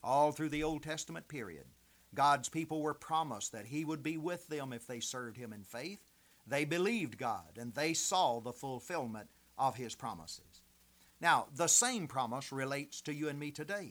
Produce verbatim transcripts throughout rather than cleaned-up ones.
all through the Old Testament period. God's people were promised that He would be with them if they served Him in faith. They believed God, and they saw the fulfillment of His promises. Now, the same promise relates to you and me today.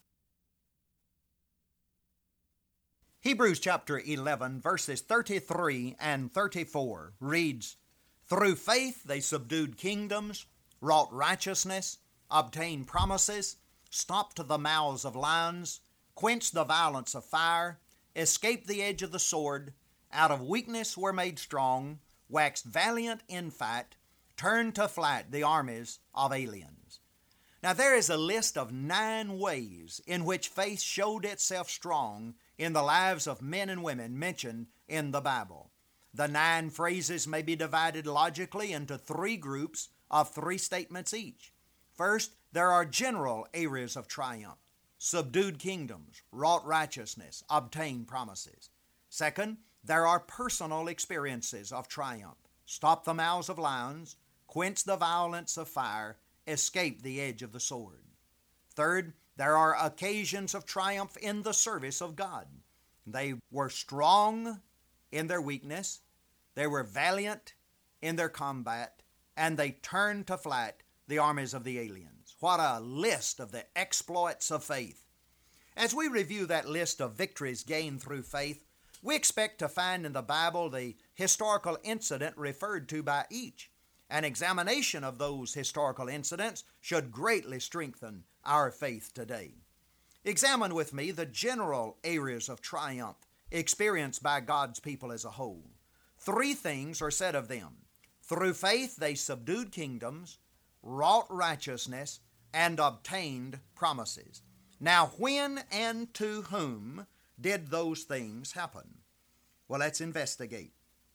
Hebrews chapter eleven, verses thirty-three and thirty-four reads, "Through faith they subdued kingdoms, wrought righteousness, obtained promises, stopped the mouths of lions, quenched the violence of fire, escaped the edge of the sword, out of weakness were made strong, waxed valiant in fight, turned to flight the armies of aliens." Now there is a list of nine ways in which faith showed itself strong in the lives of men and women mentioned in the Bible. The nine phrases may be divided logically into three groups of three statements each. First, there are general areas of triumph: subdued kingdoms, wrought righteousness, obtained promises. Second, there are personal experiences of triumph: stop the mouths of lions, quench the violence of fire, escape the edge of the sword. Third, there are occasions of triumph in the service of God. They were strong in their weakness, they were valiant in their combat, and they turned to flight the armies of the aliens. What a list of the exploits of faith. As we review that list of victories gained through faith, we expect to find in the Bible the historical incident referred to by each. An examination of those historical incidents should greatly strengthen our faith today. Examine with me the general areas of triumph experienced by God's people as a whole. Three things are said of them. Through faith they subdued kingdoms, wrought righteousness, and obtained promises. Now, when and to whom did those things happen? Well, let's investigate.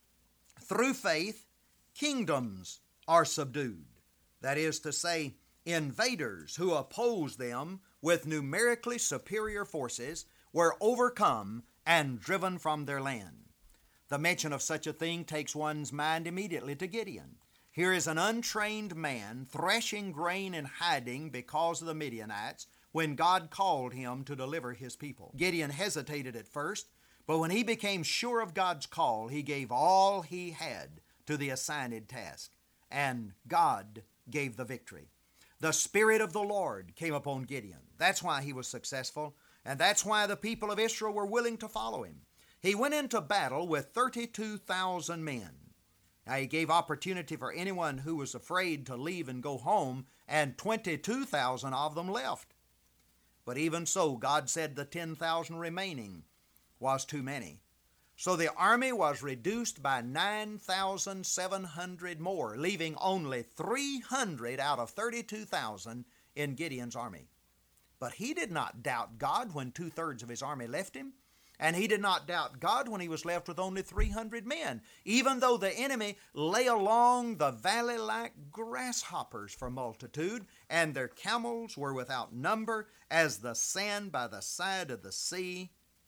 Through faith, kingdoms are subdued. That is to say, invaders who opposed them with numerically superior forces were overcome and driven from their land. The mention of such a thing takes one's mind immediately to Gideon. Here is an untrained man threshing grain and hiding because of the Midianites when God called him to deliver His people. Gideon hesitated at first, but when he became sure of God's call, he gave all he had to the assigned task, and God gave the victory. The Spirit of the Lord came upon Gideon. That's why he was successful, and that's why the people of Israel were willing to follow him. He went into battle with thirty-two thousand men. Now, he gave opportunity for anyone who was afraid to leave and go home, and twenty-two thousand of them left. But even so, God said the ten thousand remaining was too many. So the army was reduced by nine thousand seven hundred more, leaving only three hundred out of thirty-two thousand in Gideon's army. But he did not doubt God when two-thirds of his army left him, and he did not doubt God when he was left with only three hundred men, even though the enemy lay along the valley like grasshoppers for multitude, and their camels were without number as the sand by the side of the sea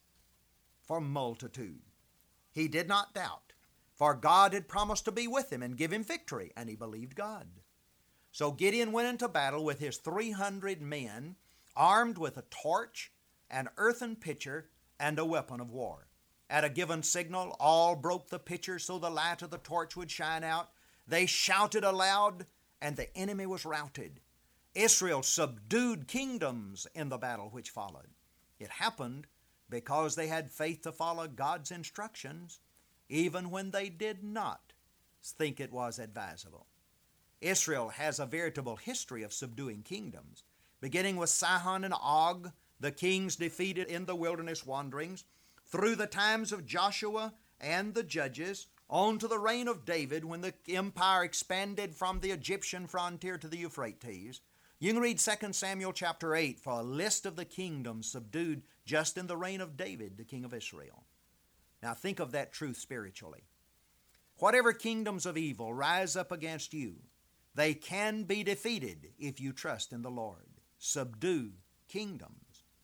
for multitude. He did not doubt, for God had promised to be with him and give him victory, and he believed God. So Gideon went into battle with his three hundred men, armed with a torch, an earthen pitcher, and a weapon of war. At a given signal, all broke the pitcher so the light of the torch would shine out. They shouted aloud, and the enemy was routed. Israel subdued kingdoms in the battle which followed. It happened because they had faith to follow God's instructions, even when they did not think it was advisable. Israel has a veritable history of subduing kingdoms, beginning with Sihon and Og, the kings defeated in the wilderness wanderings, through the times of Joshua and the judges, on to the reign of David when the empire expanded from the Egyptian frontier to the Euphrates. You can read Second Samuel chapter eight for a list of the kingdoms subdued just in the reign of David, the king of Israel. Now think of that truth spiritually. Whatever kingdoms of evil rise up against you, they can be defeated if you trust in the Lord. Subdue kingdoms.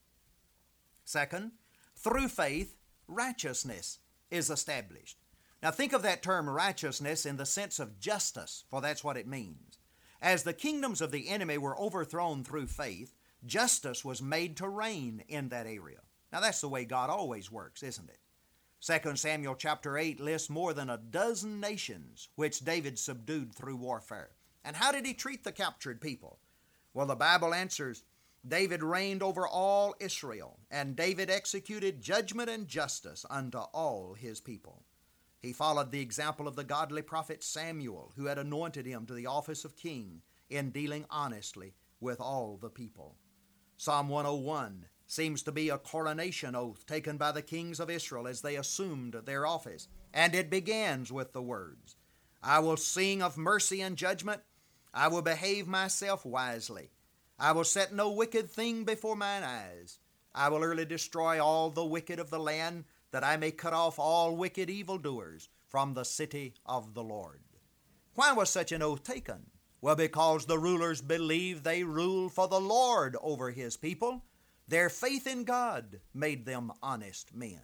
Second, through faith, righteousness is established. Now think of that term righteousness in the sense of justice, for that's what it means. As the kingdoms of the enemy were overthrown through faith, Justice was made to reign in that area. Now that's the way God always works, isn't it? Second Samuel chapter eight lists more than a dozen nations which David subdued through warfare. And how did he treat the captured people? Well, the Bible answers, David reigned over all Israel, and David executed judgment and justice unto all his people. He followed the example of the godly prophet Samuel, who had anointed him to the office of king in dealing honestly with all the people. Psalm one oh one seems to be a coronation oath taken by the kings of Israel as they assumed their office, and it begins with the words, I will sing of mercy and judgment. I will behave myself wisely. I will set no wicked thing before mine eyes. I will early destroy all the wicked of the land, that I may cut off all wicked evildoers from the city of the Lord. Why was such an oath taken? Well, because the rulers believed they ruled for the Lord over his people. Their faith in God made them honest men.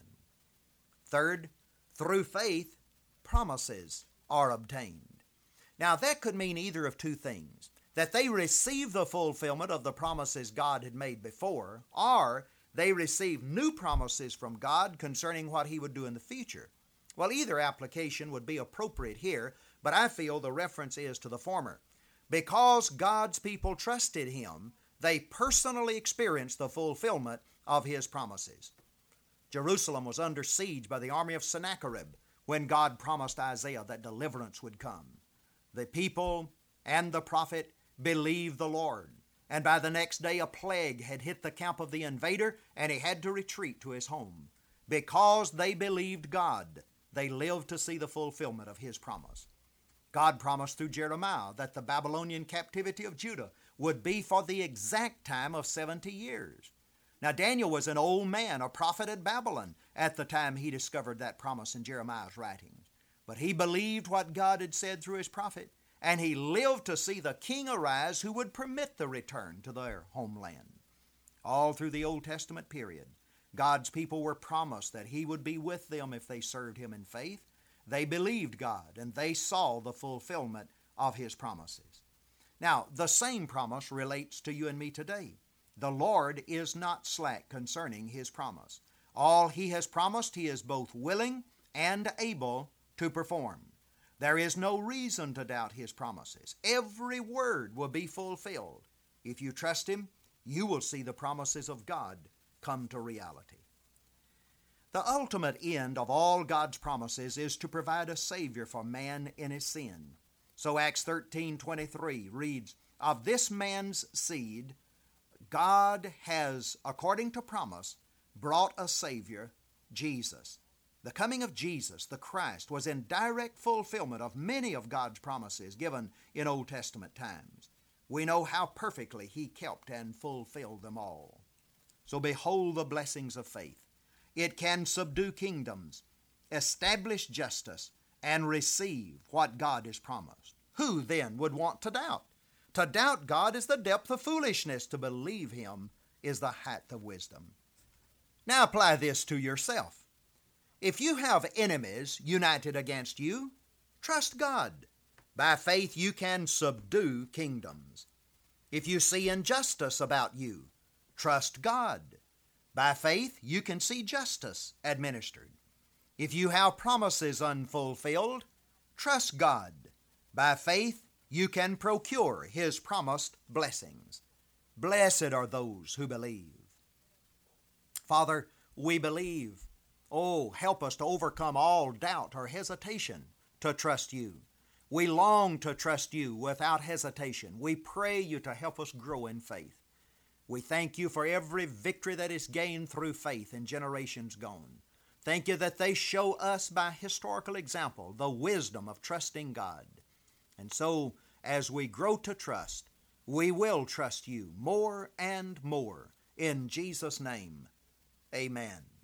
Third, through faith, promises are obtained. Now, that could mean either of two things, that they received the fulfillment of the promises God had made before, or they received new promises from God concerning what he would do in the future. Well, either application would be appropriate here, but I feel the reference is to the former. Because God's people trusted him, they personally experienced the fulfillment of his promises. Jerusalem was under siege by the army of Sennacherib when God promised Isaiah that deliverance would come. The people and the prophet believed the Lord, and by the next day a plague had hit the camp of the invader, and he had to retreat to his home. Because they believed God, they lived to see the fulfillment of his promise. God promised through Jeremiah that the Babylonian captivity of Judah would be for the exact time of seventy years. Now, Daniel was an old man, a prophet at Babylon, at the time he discovered that promise in Jeremiah's writings. But he believed what God had said through his prophet, and he lived to see the king arise who would permit the return to their homeland. All through the Old Testament period, God's people were promised that he would be with them if they served him in faith. They believed God, and they saw the fulfillment of his promises. Now, the same promise relates to you and me today. The Lord is not slack concerning his promise. All he has promised, he is both willing and able to perform. There is no reason to doubt his promises. Every word will be fulfilled. If you trust him, you will see the promises of God come to reality. The ultimate end of all God's promises is to provide a Savior for man in his sin. So Acts thirteen twenty-three reads, Of this man's seed, God has, according to promise, brought a Savior, Jesus. The coming of Jesus, the Christ, was in direct fulfillment of many of God's promises given in Old Testament times. We know how perfectly he kept and fulfilled them all. So behold the blessings of faith. It can subdue kingdoms, establish justice, and receive what God has promised. Who then would want to doubt? To doubt God is the depth of foolishness. To believe him is the height of wisdom. Now apply this to yourself. If you have enemies united against you, trust God. By faith you can subdue kingdoms. If you see injustice about you, trust God. By faith you can see justice administered. If you have promises unfulfilled, trust God. By faith you can procure his promised blessings. Blessed are those who believe. Father, we believe. Oh, help us to overcome all doubt or hesitation to trust you. We long to trust you without hesitation. We pray you to help us grow in faith. We thank you for every victory that is gained through faith in generations gone. Thank you that they show us by historical example the wisdom of trusting God. And so, as we grow to trust, we will trust you more and more. In Jesus' name, amen.